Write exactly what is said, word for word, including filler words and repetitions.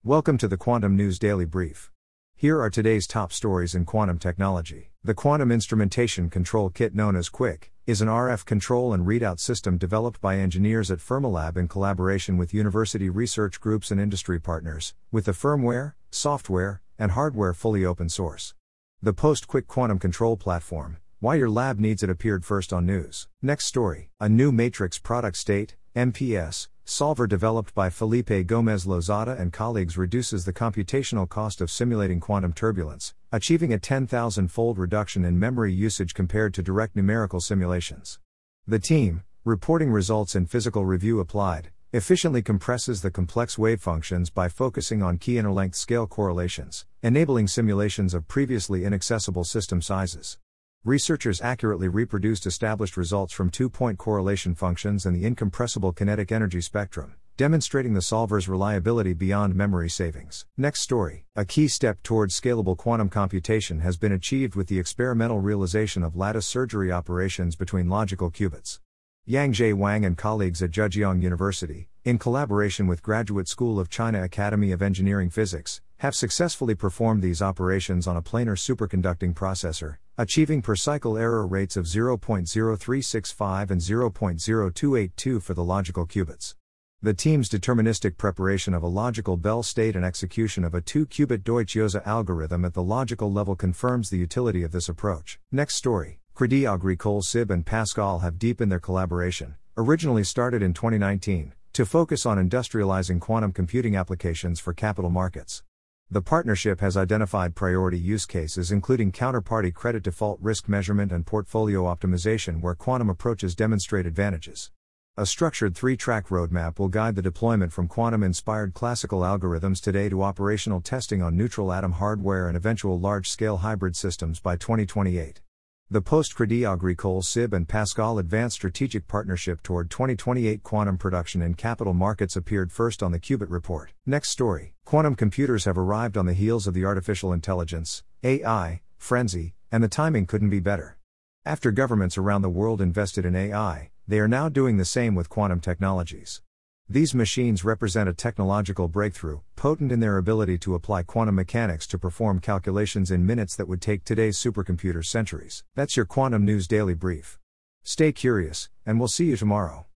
Welcome to the Quantum News Daily Brief. Here are today's top stories in quantum technology. The Quantum Instrumentation Control Kit, known as QUIC, is an R F control and readout system developed by engineers at Fermilab in collaboration with university research groups and industry partners, with the firmware, software, and hardware fully open source. The post-QUIC quantum control platform, why your lab needs it, appeared first on News. Next story, a new matrix product state, M P S, solver developed by Felipe Gomez Lozada and colleagues reduces the computational cost of simulating quantum turbulence, achieving a ten thousand fold reduction in memory usage compared to direct numerical simulations. The team, reporting results in Physical Review Applied, efficiently compresses the complex wave functions by focusing on key interlength scale correlations, enabling simulations of previously inaccessible system sizes. Researchers accurately reproduced established results from two-point correlation functions and the incompressible kinetic energy spectrum, demonstrating the solver's reliability beyond memory savings. Next story, a key step towards scalable quantum computation has been achieved with the experimental realization of lattice surgery operations between logical qubits. Yangjie Wang and colleagues at Zhejiang University, in collaboration with Graduate School of China Academy of Engineering Physics, have successfully performed these operations on a planar superconducting processor, achieving per-cycle error rates of zero point zero three six five and zero point zero two eight two for the logical qubits. The team's deterministic preparation of a logical Bell state and execution of a two-qubit Deutsch-Jozsa algorithm at the logical level confirms the utility of this approach. Next story, Crédit Agricole S I B and Pascal have deepened their collaboration, originally started in twenty nineteen, to focus on industrializing quantum computing applications for capital markets. The partnership has identified priority use cases including counterparty credit default risk measurement and portfolio optimization where quantum approaches demonstrate advantages. A structured three-track roadmap will guide the deployment from quantum-inspired classical algorithms today to operational testing on neutral atom hardware and eventual large-scale hybrid systems by twenty twenty-eight. The post-Crédit Agricole S I B and Pascal Advanced Strategic Partnership toward twenty twenty-eight quantum production in capital markets appeared first on the Qubit Report. Next story, quantum computers have arrived on the heels of the artificial intelligence, A I, frenzy, and the timing couldn't be better. After governments around the world invested in A I, they are now doing the same with quantum technologies. These machines represent a technological breakthrough, potent in their ability to apply quantum mechanics to perform calculations in minutes that would take today's supercomputers centuries. That's your Quantum News Daily Brief. Stay curious, and we'll see you tomorrow.